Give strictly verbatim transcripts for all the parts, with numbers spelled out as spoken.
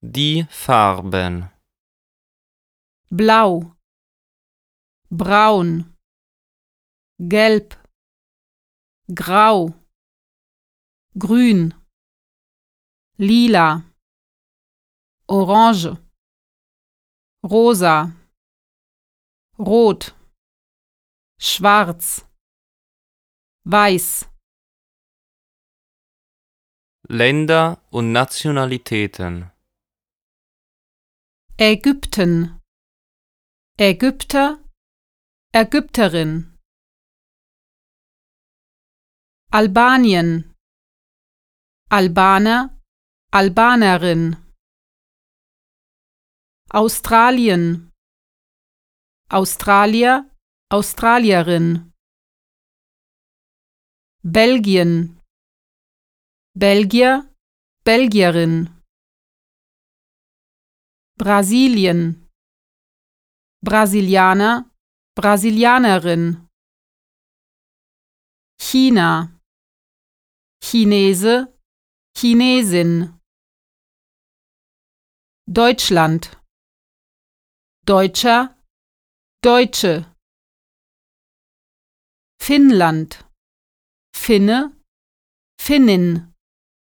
Die Farben: blau, braun, gelb, grau, grün, lila, orange, rosa, rot, schwarz, weiß. Länder und Nationalitäten: Ägypten, Ägypter, Ägypterin. Albanien, Albaner, Albanerin. Australien, Australier, Australierin. Belgien, Belgier, Belgierin. Brasilien, Brasilianer, Brasilianerin. China, Chinese, Chinesin. Deutschland, Deutscher, Deutsche. Finnland, Finne, Finnin.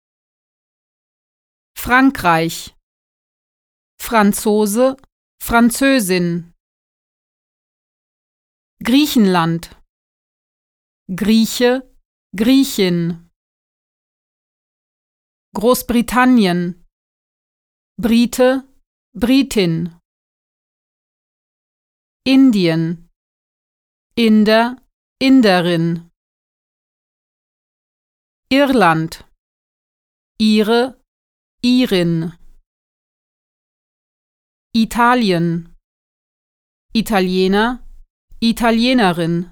Frankreich, Franzose, Französin. Griechenland, Grieche, Griechin. Großbritannien, Brite, Britin. Indien, Inder, Inderin. Irland, Ire, Irin. Italien, Italiener, Italienerin.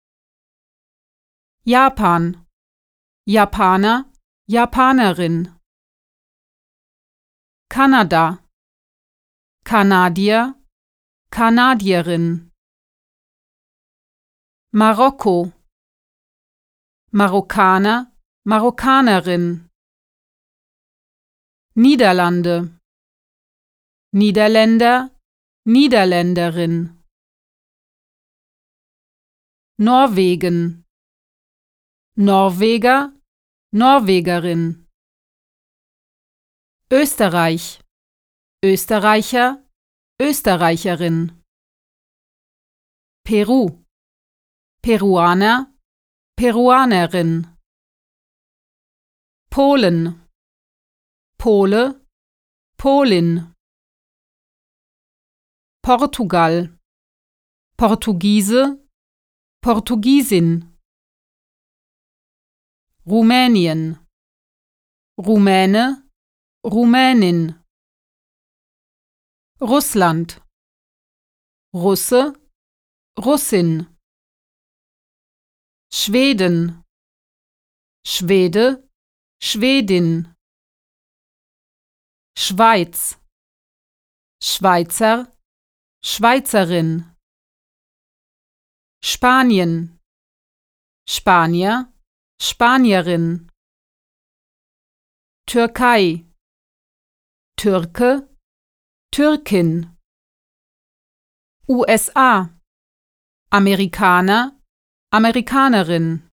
Japan, Japaner, Japanerin. Kanada, Kanadier, Kanadierin. Marokko, Marokkaner, Marokkanerin. Niederlande, Niederländer, Niederländerin. Norwegen, Norweger, Norwegerin. Österreich, Österreicher, Österreicherin. Peru, Peruaner, Peruanerin. Polen, Pole, Polin. Portugal, Portugiese, Portugiesin. Rumänien, Rumäne, Rumänin. Russland, Russe, Russin. Schweden, Schwede, Schwedin. Schweiz, Schweizer, Schweizerin. Spanien, Spanier, Spanierin. Türkei, Türke, Türkin. U S A, Amerikaner, Amerikanerin.